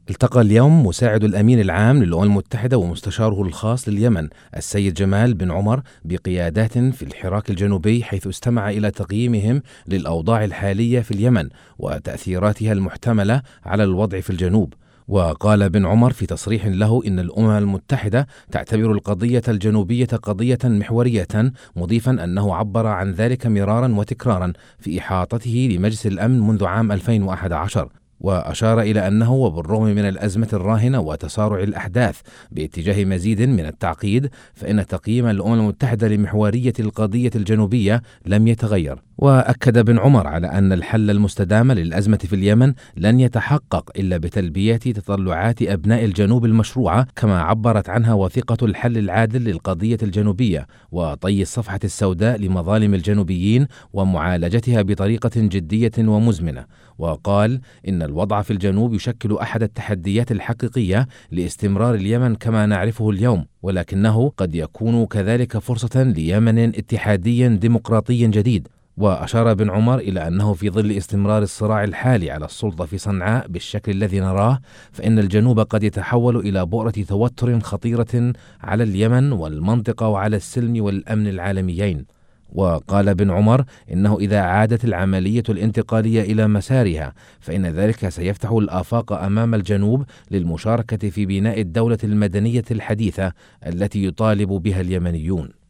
التقى اليوم مساعد الأمين العام للأمم المتحدة ومستشاره الخاص لليمن السيد جمال بن عمر بقيادات في الحراك الجنوبي، حيث استمع إلى تقييمهم للأوضاع الحالية في اليمن وتأثيراتها المحتملة على الوضع في الجنوب. وقال بن عمر في تصريح له إن الأمم المتحدة تعتبر القضية الجنوبية قضية محورية، مضيفا أنه عبر عن ذلك مرارا وتكرارا في إحاطته لمجلس الأمن منذ عام 2011. وأشار إلى أنه وبالرغم من الأزمة الراهنة وتسارع الأحداث باتجاه مزيد من التعقيد، فإن تقييم الأمم المتحدة لمحورية القضية الجنوبية لم يتغير. وأكد بن عمر على أن الحل المستدام للأزمة في اليمن لن يتحقق إلا بتلبية تطلعات أبناء الجنوب المشروعة، كما عبرت عنها وثيقة الحل العادل للقضية الجنوبية، وطي الصفحة السوداء لمظالم الجنوبيين ومعالجتها بطريقة جدية ومزمنة. وقال إن الوضع في الجنوب يشكل أحد التحديات الحقيقية لاستمرار اليمن كما نعرفه اليوم، ولكنه قد يكون كذلك فرصة ليمن اتحادي ديمقراطي جديد. وأشار بن عمر إلى أنه في ظل استمرار الصراع الحالي على السلطة في صنعاء بالشكل الذي نراه، فإن الجنوب قد يتحول إلى بؤرة توتر خطيرة على اليمن والمنطقة وعلى السلم والأمن العالميين. وقال بن عمر إنه إذا عادت العملية الانتقالية إلى مسارها، فإن ذلك سيفتح الآفاق أمام الجنوب للمشاركة في بناء الدولة المدنية الحديثة التي يطالب بها اليمنيون.